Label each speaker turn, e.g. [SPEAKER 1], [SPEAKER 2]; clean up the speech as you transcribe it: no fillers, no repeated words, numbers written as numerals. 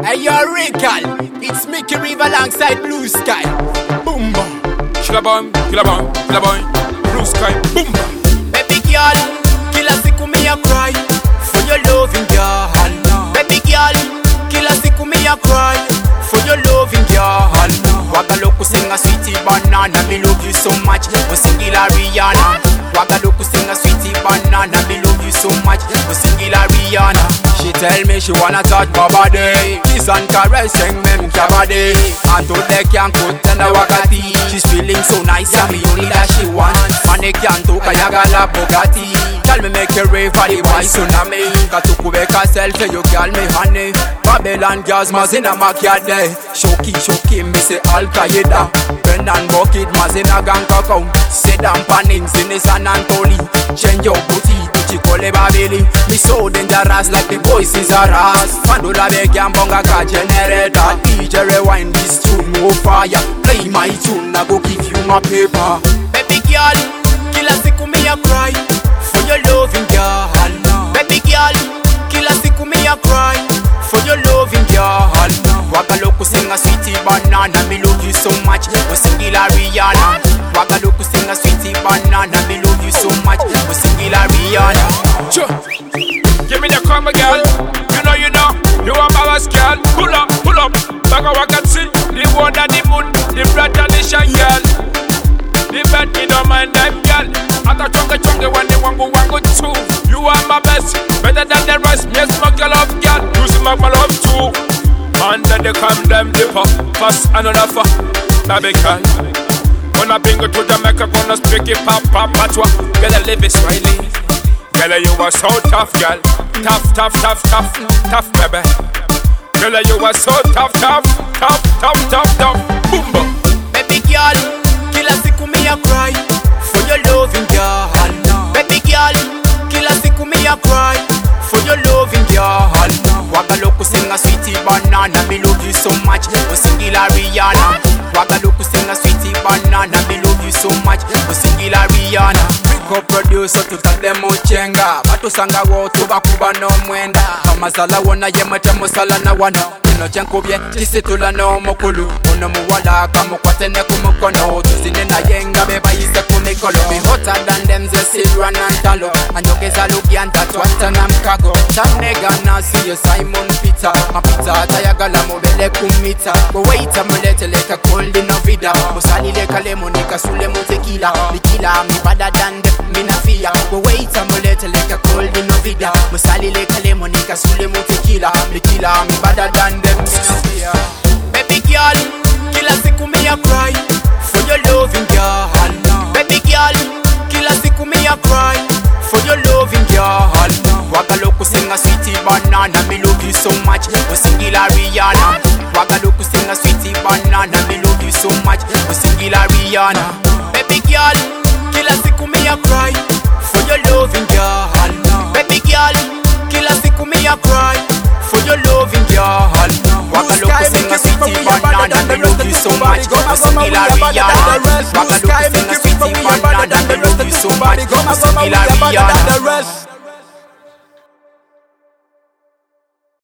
[SPEAKER 1] Hey, yo, Rical, it's Mickey River alongside Blue Sky. Boom, boom.
[SPEAKER 2] Killer boy, Blue Sky, boom.
[SPEAKER 1] Baby girl, kila siku me a cry for your loving girl. Baby girl, kila siku me a cry for your loving girl. Wagaloku sing a sweetie banana, me love you so much. We sing la Rihanna. Wagaloku sing a sweetie banana, me love you so much. We sing la Rihanna. She tell me she wanna touch my body, kiss and caress and mem body. And to they can't cut and wakati. She's feeling so nice and me only that she want. And they can't talk a yagala Bugatti. Tell me make you rave for the boy tsunami. Katukubeka self you call me honey. Babylon girls mazina makiade. Shoki me say Al Qaeda. Brendan Bucket mazina gang kakao. Sedam panning sini San Antoli. Change your booty, chikole babili. Me so dangerous like the voice is a ras. Mandula beg and bonga ka generator. DJ rewind this tune more fire. Play my tune, I go give you my paper. Baby girl, kila siku me a cry for your loving girl. Baby girl, kila siku me a cry for your loving girl. Wagaloku sing a sweetie banana, me love you so much. We sing la Rihanna. Wagaloku sing a sweetie banana, me love you so much. We sing la Rihanna.
[SPEAKER 2] Sure. Give me the combo, girl. You know, you are my boss, girl. Pull up. Baga wakati, the one and the moon, the bright and the shine, girl. The bed, me don't mind them, girl. Ata chonge when they wango too. You are my best, better than the rest. Me smoke your love, girl. You smoke my love too. And then they come them dip up, fast another for baby girl. Gonna bring you to Jamaica, gonna speak it pop, patwa. Gotta live Israeli. Girl, you are so tough, girl. Tough, baby. Girl, you are so tough. Boom, boom.
[SPEAKER 1] Baby girl, kila siku me a cry for your loving girl. Baby girl, kila siku me a cry for your loving girl. Wagaloku sing a sweetie banana, me love you so much. We sing la Rihanna. Wagaloku sing a sweetie banana, me love you so much. We sing la Rihanna. Co-producer tutademo chenga batusanga wotu bakuba no mwenda amasala wona yemata musala na wana ino chenkubye tisitula no mukulu ono muwala kamukwate ne kumukono tuzine na yenga bebayise kumikolo be hotter than them ze silver and talo anyogeza lugyanta twata na mkago tamnega nasi yo Simon Peter mapita tayagala mobele kumita bowaita mulete leka cold no vida musali leka lemonika sule mutekila likila mibada than mina fear, but wait a minute like a cold in no vida. Musali like a lemonica, sule mo tequila. Me killer, me better than them. Baby girl, kila siku me a cry for your loving girl. Baby girl, kila siku me a cry for your loving girl. Wagaloku sing a sweetie banana, me love you so much. We sing la Rihanna. Wagaloku sing a sweetie banana, me love you so much. We sing la Rihanna. Baby girl, kila siku me a cry for your loving girl. Baby girl, kila siku me a cry for your loving girl. Wagaloku sing a sweetie banana, me love you so much. We sing la Rihanna. Wagaloku sing a sweetie banana, me love you so much. We sing la Rihanna.